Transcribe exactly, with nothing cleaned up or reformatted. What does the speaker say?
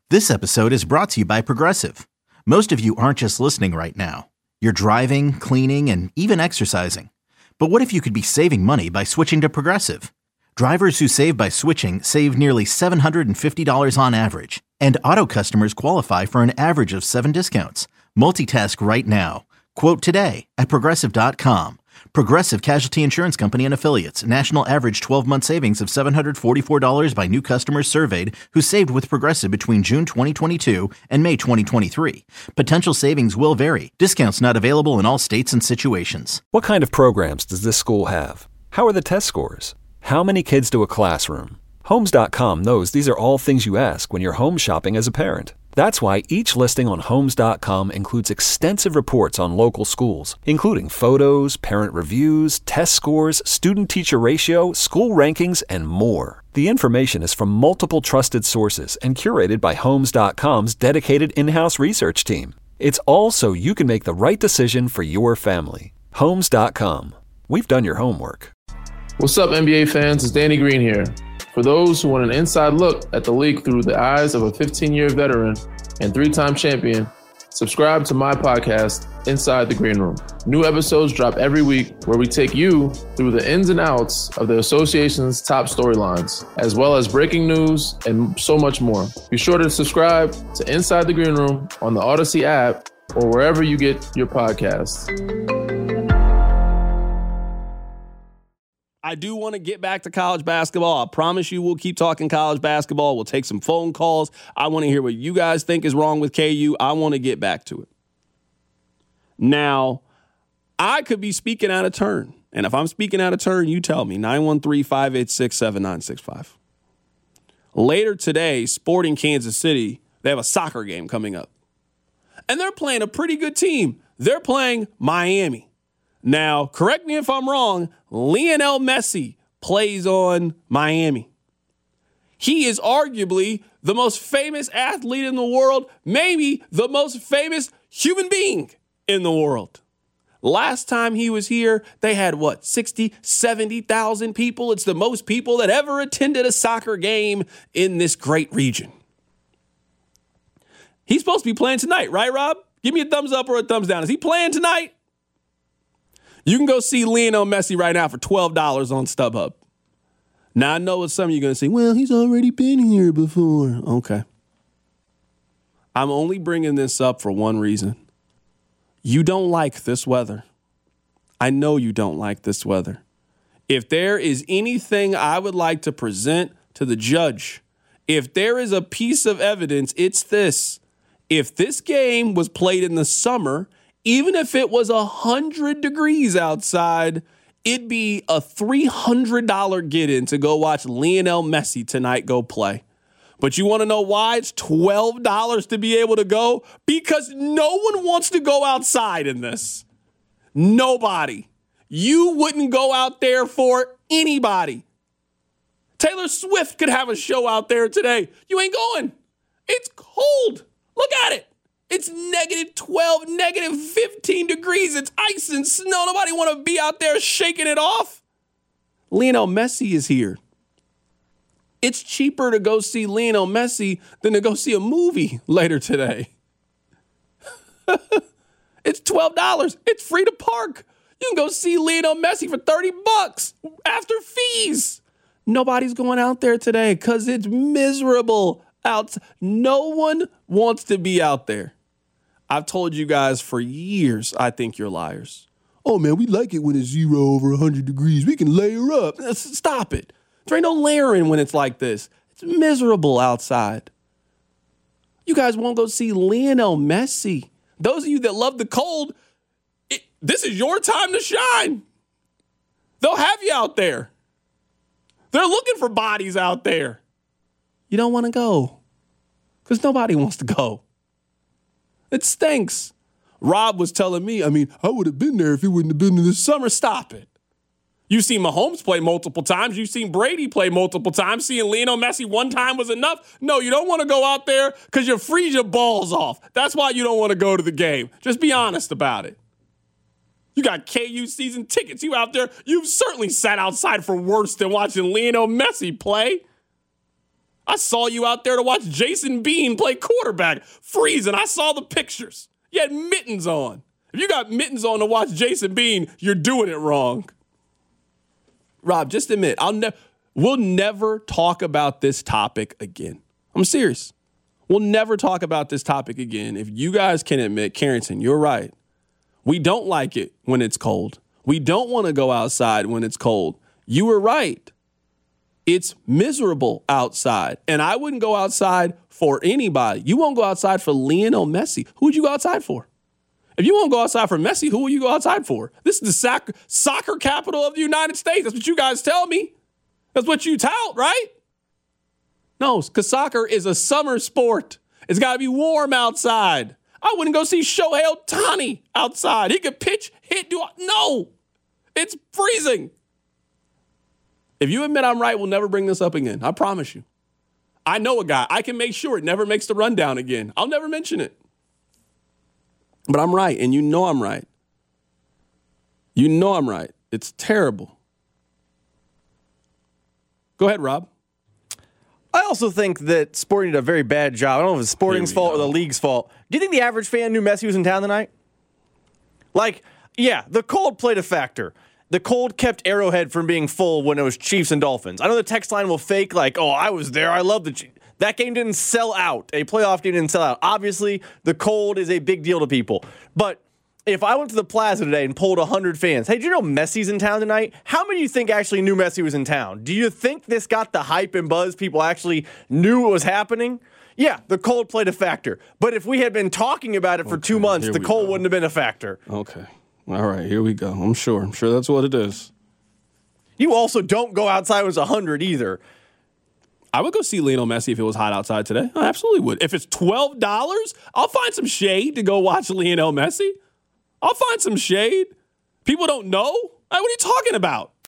This episode is brought to you by Progressive. Most of you aren't just listening right now. You're driving, cleaning, and even exercising. But what if you could be saving money by switching to Progressive? Drivers who save by switching save nearly seven hundred fifty dollars on average. And auto customers qualify for an average of seven discounts. Multitask right now. Quote today at Progressive dot com. Progressive Casualty Insurance Company and Affiliates. National average twelve-month savings of seven hundred forty-four dollars by new customers surveyed who saved with Progressive between June twenty twenty-two and May twenty twenty-three. Potential savings will vary. Discounts not available in all states and situations. What kind of programs does this school have? How are the test scores? How many kids do a classroom? Homes dot com knows these are all things you ask when you're home shopping as a parent. That's why each listing on Homes dot com includes extensive reports on local schools, including photos, parent reviews, test scores, student-teacher ratio, school rankings, and more. The information is from multiple trusted sources and curated by Homes dot com's dedicated in-house research team. It's all so you can make the right decision for your family. Homes dot com. We've done your homework. What's up, N B A fans? It's Danny Green here. For those who want an inside look at the league through the eyes of a fifteen-year veteran and three-time champion, subscribe to my podcast, Inside the Green Room. New episodes drop every week where we take you through the ins and outs of the association's top storylines, as well as breaking news and so much more. Be sure to subscribe to Inside the Green Room on the Odyssey app or wherever you get your podcasts. I do want to get back to college basketball. I promise you we'll keep talking college basketball. We'll take some phone calls. I want to hear what you guys think is wrong with K U. I want to get back to it. Now, I could be speaking out of turn. And if I'm speaking out of turn, you tell me. nine one three, five eight six, seven nine six five. Later today, Sporting Kansas City, they have a soccer game coming up. And they're playing a pretty good team. They're playing Miami. Now, correct me if I'm wrong, Lionel Messi plays on Miami. He is arguably the most famous athlete in the world, maybe the most famous human being in the world. Last time he was here, they had, what, sixty, seventy thousand people? It's the most people that ever attended a soccer game in this great region. He's supposed to be playing tonight, right, Rob? Give me a thumbs up or a thumbs down. Is he playing tonight? You can go see Lionel Messi right now for twelve dollars on StubHub. Now, I know what some of you are going to say, well, he's already been here before. Okay. I'm only bringing this up for one reason. You don't like this weather. I know you don't like this weather. If there is anything I would like to present to the judge, if there is a piece of evidence, it's this. If this game was played in the summer, even if it was one hundred degrees outside, it'd be a three hundred dollars get-in to go watch Lionel Messi tonight go play. But you want to know why it's twelve dollars to be able to go? Because no one wants to go outside in this. Nobody. You wouldn't go out there for anybody. Taylor Swift could have a show out there today. You ain't going. It's cold. Look at it. It's negative twelve, negative fifteen degrees. It's ice and snow. Nobody want to be out there shaking it off. Lionel Messi is here. It's cheaper to go see Lionel Messi than to go see a movie later today. It's twelve dollars. It's free to park. You can go see Lionel Messi for thirty bucks after fees. Nobody's going out there today because it's miserable out. No one wants to be out there. I've told you guys for years, I think you're liars. Oh, man, we like it when it's zero over one hundred degrees. We can layer up. Stop it. There ain't no layering when it's like this. It's miserable outside. You guys won't go see Lionel Messi. Those of you that love the cold, it, this is your time to shine. They'll have you out there. They're looking for bodies out there. You don't want to go because nobody wants to go. It stinks. Rob was telling me, I mean, I would have been there if it wouldn't have been in the summer. Stop it. You've seen Mahomes play multiple times. You've seen Brady play multiple times. Seeing Lionel Messi one time was enough. No, you don't want to go out there because you freeze your balls off. That's why you don't want to go to the game. Just be honest about it. You got K U season tickets. You out there. You've certainly sat outside for worse than watching Lionel Messi play. I saw you out there to watch Jason Bean play quarterback, freezing. I saw the pictures. You had mittens on. If you got mittens on to watch Jason Bean, you're doing it wrong. Rob, just admit, I'll ne- we'll never talk about this topic again. I'm serious. We'll never talk about this topic again if you guys can admit, Carrington, you're right. We don't like it when it's cold. We don't want to go outside when it's cold. You were right. It's miserable outside. And I wouldn't go outside for anybody. You won't go outside for Lionel Messi. Who would you go outside for? If you won't go outside for Messi, who will you go outside for? This is the sac- soccer capital of the United States. That's what you guys tell me. That's what you tout, right? No, because soccer is a summer sport. It's got to be warm outside. I wouldn't go see Shohei Ohtani outside. He could pitch, hit, do no. It's freezing. If you admit I'm right, we'll never bring this up again. I promise you. I know a guy. I can make sure it never makes the rundown again. I'll never mention it. But I'm right, and you know I'm right. You know I'm right. It's terrible. Go ahead, Rob. I also think that Sporting did a very bad job. I don't know if it's Sporting's fault go. or the league's fault. Do you think the average fan knew Messi was in town tonight? Like, yeah, the cold played a factor. The cold kept Arrowhead from being full when it was Chiefs and Dolphins. I know the text line will fake like, oh, I was there. I love the Chiefs. That game didn't sell out. A playoff game didn't sell out. Obviously, the cold is a big deal to people. But if I went to the Plaza today and polled one hundred fans, hey, do you know Messi's in town tonight? How many do you think actually knew Messi was in town? Do you think this got the hype and buzz? People actually knew it was happening? Yeah, the cold played a factor. But if we had been talking about it for okay, two months, the cold go. wouldn't have been a factor. Okay. All right, here we go. I'm sure. I'm sure that's what it is. You also don't go outside when it's one hundred either. I would go see Lionel Messi if it was hot outside today. I absolutely would. If it's twelve dollars, I'll find some shade to go watch Lionel Messi. I'll find some shade. People don't know. What are you talking about?